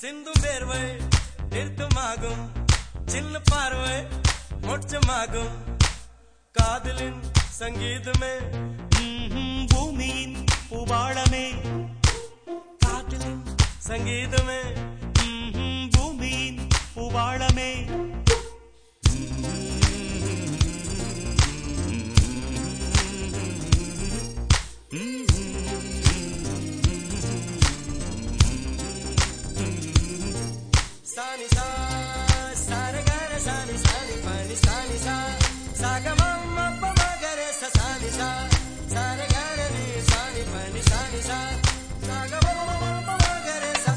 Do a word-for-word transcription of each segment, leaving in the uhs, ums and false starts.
சிந்தும் வேர்வை நிறுத்தமாகும், சின்ன பார்வை மோட்சமாகும். காதலின் சங்கீதமே பூமியின் பூபாளமே, காதலின் சங்கீதமே பூமியின் பூபாளமே. Sani sa, sa re ga re sani sani pa ni sani sa, sa ga ma ma pa ma ga re sa sani sa, sa re ga re ni sani pa ni sani sa, sa ga ma ma ma pa ma ga re sa.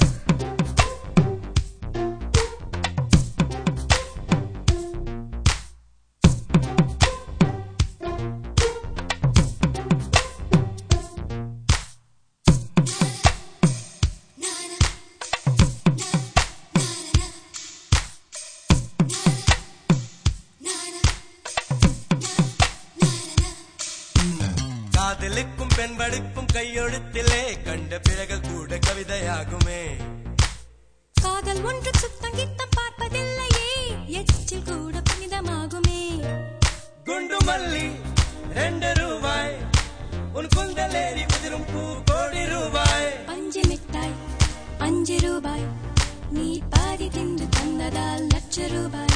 காதலுக்கும் பெண்படுக்கும் கையெழுத்திலே கண்ட பிறகு கூட கவிதையாகுமே. காதல் ஒன்று சுத்தம் கித்தம் பார்ப்பதில்லையே, எச்சில் கூட புனிதமாகுமே. குண்டு மல்லி ரெண்டு ரூபாய், உன் குந்தலேறி உதிரும் பூ கோடி ரூபாய். பஞ்சு மிட்டாய் அஞ்சு ரூபாய், நீ பாதி தின்று தந்ததால் லட்ச ரூபாய்.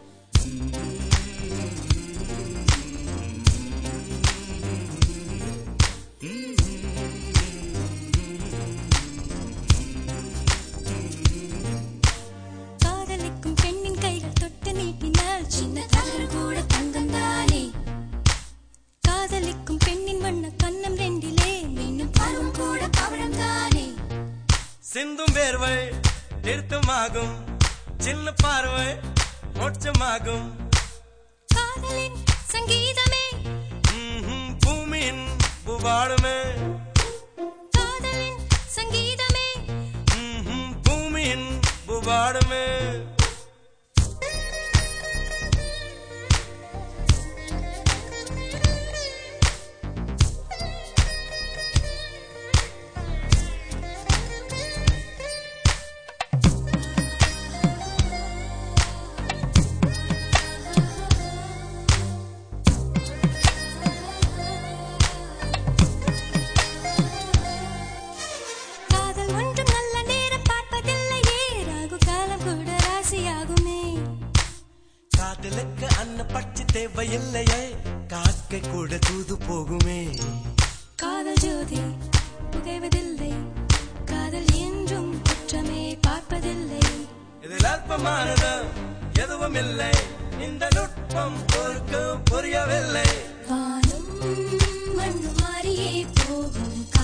காதலிக்கும் பெண்ணின் கைகள் தொட்டு நீட்டினால் சின்ன தவறு கூட தங்கம் தானே. காதலிக்கும் பெண்ணின் வண்ண கண்ணம் ரெண்டிலே மீண்டும் பருவம் கூட பவழம் தானே. சிந்தும் வேர்வை நிறுத்தமாகும், சின்ன பார்வை மோட்சமாகும். காதலின் சங்கீதமே பூமியின் பூபாளமே, காதலின் சங்கீதமே பூமியின் பூபாளமே. காதல் ஒன்றும் நல்ல நேரம் பார்ப்பதில்லையே, ராகு காலம் கூட ராசியாகுமே. காதலுக்கு அன்ன பட்சி தேவையில்லையே, காக்கை கூட தூது போகுமே. காதல் ஜோதி புகைவதில்லை, காதல் என்றும் குற்றமே பார்ப்பதில்லை. இதில் அற்பமானது எதுவும் இல்லை, இந்த நுட்பம் பொறுக்க புரியவில்லை. வானம் மண்ணு மாறியே போகும்,